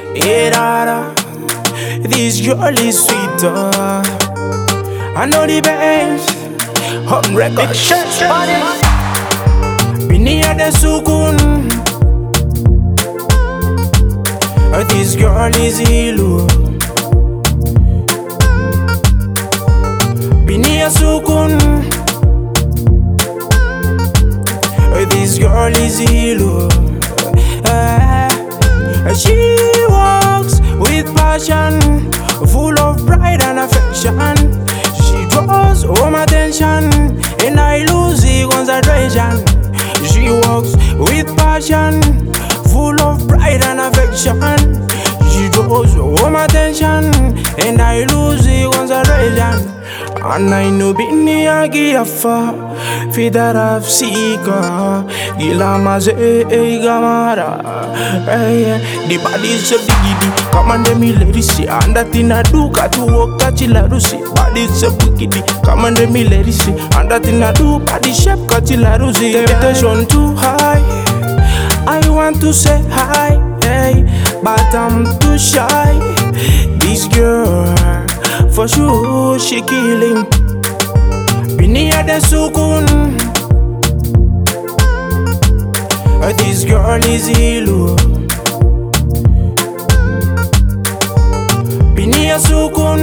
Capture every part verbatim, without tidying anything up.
Yeah, da, da. This girl is sweeter. I know the best. Home record. Binia de Sukun. This girl is Ilu. Binia Sukun. This girl is Ilu. Uh, she walks with passion, full of pride and affection. She draws all my attention, and I lose the concentration. She walks with passion, full of pride and affection. She draws all my attention, and I lose the concentration. And I know bini agi afa fidara fsika gila maze gamara. The body so digidi come and me lady see and that in a do katu woka chila rusi. Body so bigidi come and me lady see and that in a do body shape kachila rusi. Temptation too high, I want to say hi, hey, but I'm too shy. This girl, for sure, she killing. Binia de Sukun. This girl is Ilu. Binia Sukun.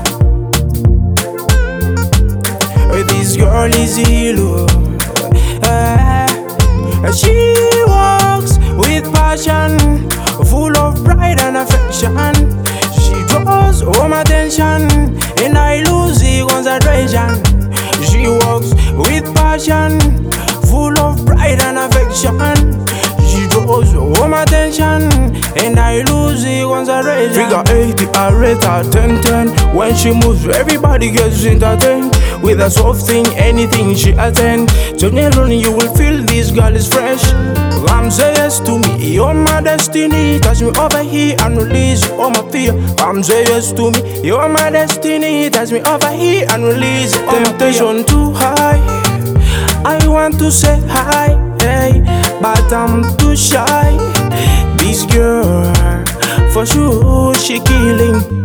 This girl is Ilu. Uh, she walks with passion, full of pride and affection. She draws all my attention, and I lose the concentration. She walks with passion, full of pride and affection. She draws all my attention, and I lose the concentration. Figure eighty, I rate her ten ten. When she moves, everybody gets entertained. With a soft thing, anything she attend. So never you will feel this girl is fresh. Come say yes to me, you're my destiny. Touch me over here and release all my fear. Come say yes to me, you're my destiny. Touch me over here and release all my fear. Temptation too high, I want to say hi, hey, but I'm too shy. This girl, for sure, she killing.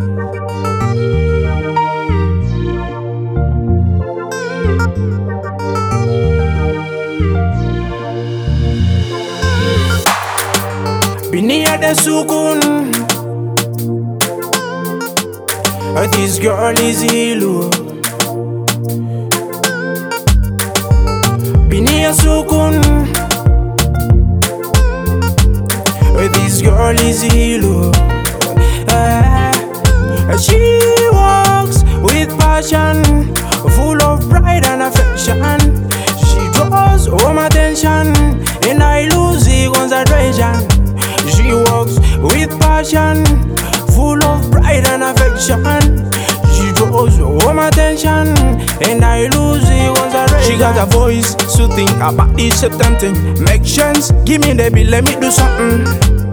Binia de Sukun. This girl is Ilu. Binia Sukun. This girl is Ilu. Uh, she walks with passion, full of pride and affection. She draws all my attention, and I lose the concentration. She walks with passion, full of pride and affection. She draws all my attention, and I lose the concentration. She got a voice soothing, her body so tempting. Make sense, give me the beat, let me do something.